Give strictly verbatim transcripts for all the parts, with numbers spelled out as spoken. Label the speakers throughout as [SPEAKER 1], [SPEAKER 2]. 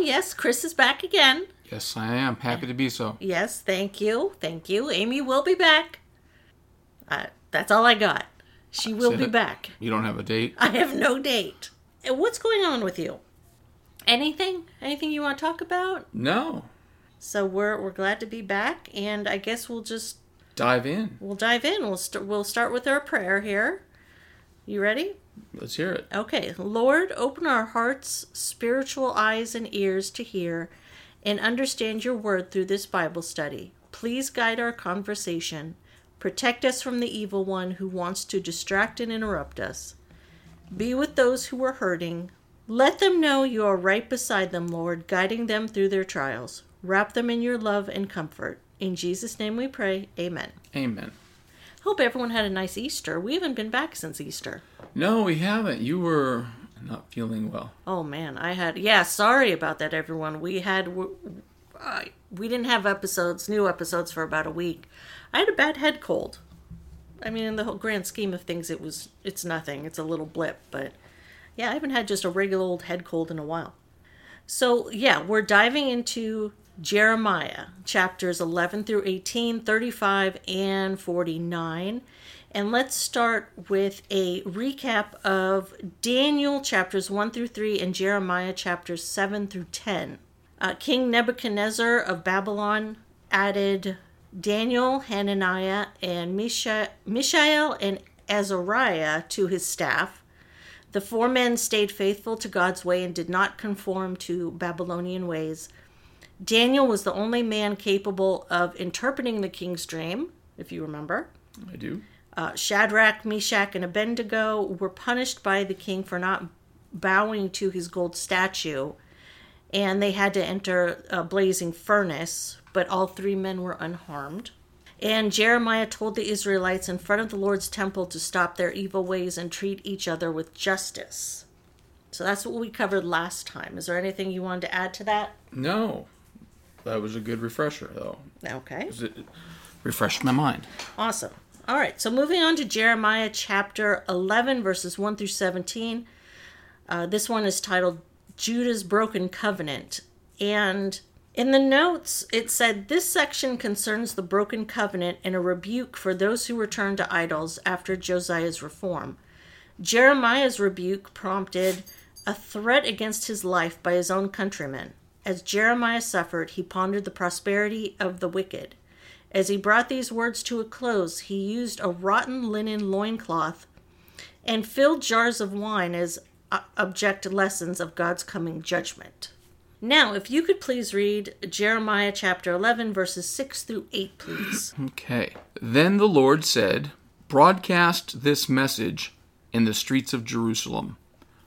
[SPEAKER 1] yes, Chris is back again.
[SPEAKER 2] Yes, I am. Happy to be so.
[SPEAKER 1] Yes, thank you. Thank you. Amy will be back. Uh, that's all I got. She will
[SPEAKER 2] That's
[SPEAKER 1] be
[SPEAKER 2] it?
[SPEAKER 1] back.
[SPEAKER 2] You don't have a date?
[SPEAKER 1] I have no date. And what's going on with you? Anything? Anything you want to talk about?
[SPEAKER 2] No.
[SPEAKER 1] So we're we're glad to be back, and I guess we'll just
[SPEAKER 2] Dive in.
[SPEAKER 1] we'll dive in. We'll st- we'll start with our prayer here. You ready?
[SPEAKER 2] Let's hear it.
[SPEAKER 1] Okay. Lord, open our hearts, spiritual eyes and ears to hear and understand your word through this Bible study. Please guide our conversation. Protect us from the evil one who wants to distract and interrupt us. Be with those who are hurting. Let them know you are right beside them, Lord, guiding them through their trials. Wrap them in your love and comfort. In Jesus' name we pray. Amen.
[SPEAKER 2] Amen.
[SPEAKER 1] Hope everyone had a nice Easter. We haven't been back since Easter.
[SPEAKER 2] No, we haven't. You were not feeling well.
[SPEAKER 1] Oh, man. I had... Yeah, sorry about that, everyone. We had... Uh, we didn't have episodes, new episodes, for about a week. I had a bad head cold. I mean, in the whole grand scheme of things, it was... It's nothing. It's a little blip, but... Yeah, I haven't had just a regular old head cold in a while. So, yeah, we're diving into Jeremiah, chapters eleven through eighteen, thirty-five, and forty-nine. And let's start with a recap of Daniel chapters one through three and Jeremiah chapters seven through ten. Uh, King Nebuchadnezzar of Babylon added Daniel, Hananiah, and Misha- Mishael and Azariah to his staff. The four men stayed faithful to God's way and did not conform to Babylonian ways. Daniel was the only man capable of interpreting the king's dream, if you remember.
[SPEAKER 2] I do.
[SPEAKER 1] Uh, Shadrach, Meshach, and Abednego were punished by the king for not bowing to his gold statue, and they had to enter a blazing furnace, but all three men were unharmed. And Jeremiah told the Israelites in front of the Lord's temple to stop their evil ways and treat each other with justice. So that's what we covered last time. Is there anything you wanted to add to that?
[SPEAKER 2] No. That was a good refresher, though.
[SPEAKER 1] Okay.
[SPEAKER 2] It refreshed my mind.
[SPEAKER 1] Awesome. All right. So moving on to Jeremiah chapter eleven, verses one through seventeen. Uh, this one is titled Judah's Broken Covenant. And in the notes, it said, this section concerns the broken covenant and a rebuke for those who returned to idols after Josiah's reform. Jeremiah's rebuke prompted a threat against his life by his own countrymen. As Jeremiah suffered, he pondered the prosperity of the wicked. As he brought these words to a close, he used a rotten linen loincloth and filled jars of wine as object lessons of God's coming judgment. Now, if you could please read Jeremiah chapter eleven, verses six through eight, please.
[SPEAKER 2] Okay. Then the Lord said, broadcast this message in the streets of Jerusalem.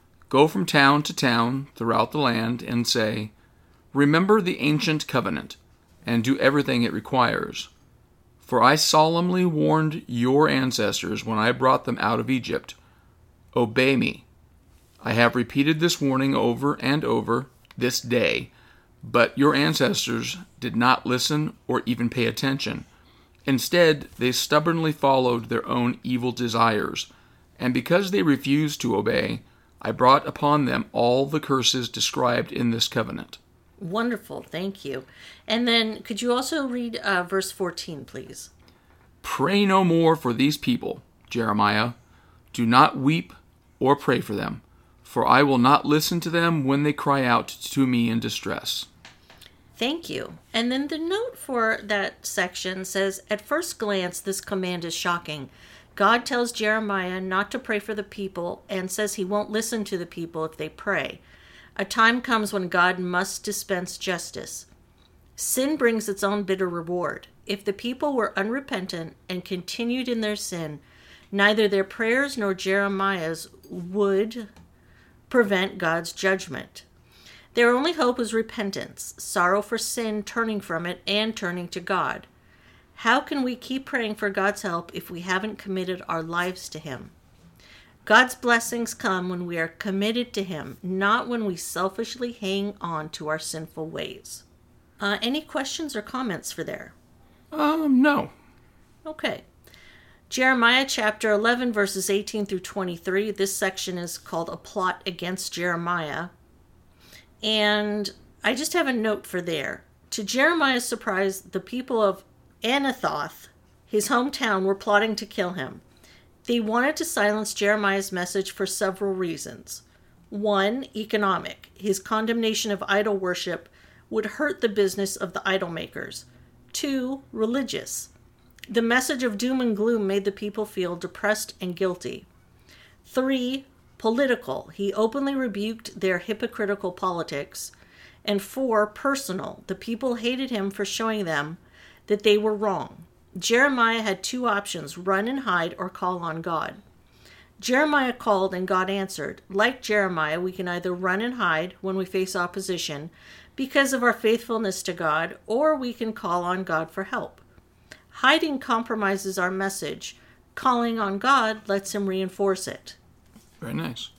[SPEAKER 2] Go from town to town throughout the land and say, remember the ancient covenant, and do everything it requires. For I solemnly warned your ancestors when I brought them out of Egypt. Obey me. I have repeated this warning over and over this day, but your ancestors did not listen or even pay attention. Instead, they stubbornly followed their own evil desires, and because they refused to obey, I brought upon them all the curses described in this covenant.
[SPEAKER 1] Wonderful, thank you. And then, could you also read uh, verse fourteen, please?
[SPEAKER 2] Pray no more for these people, Jeremiah. Do not weep or pray for them, for I will not listen to them when they cry out to me in distress.
[SPEAKER 1] Thank you. And then the note for that section says, at first glance, this command is shocking. God tells Jeremiah not to pray for the people and says he won't listen to the people if they pray. A time comes when God must dispense justice. Sin brings its own bitter reward. If the people were unrepentant and continued in their sin, neither their prayers nor Jeremiah's would prevent God's judgment. Their only hope was repentance, sorrow for sin, turning from it, and turning to God. How can we keep praying for God's help if we haven't committed our lives to Him? God's blessings come when we are committed to Him, not when we selfishly hang on to our sinful ways. Uh, any questions or comments for there?
[SPEAKER 2] Um, no.
[SPEAKER 1] Okay. Jeremiah chapter eleven, verses eighteen through twenty-three. This section is called A Plot Against Jeremiah. And I just have a note for there. To Jeremiah's surprise, the people of Anathoth, his hometown, were plotting to kill him. They wanted to silence Jeremiah's message for several reasons. One, economic. His condemnation of idol worship would hurt the business of the idol makers. Two, religious. The message of doom and gloom made the people feel depressed and guilty. Three, political. He openly rebuked their hypocritical politics. And four, personal. The people hated him for showing them that they were wrong. Jeremiah had two options, run and hide or call on God. Jeremiah called and God answered. Like Jeremiah, we can either run and hide when we face opposition because of our faithfulness to God, or we can call on God for help. Hiding compromises our message. Calling on God lets him reinforce it.
[SPEAKER 2] Very nice.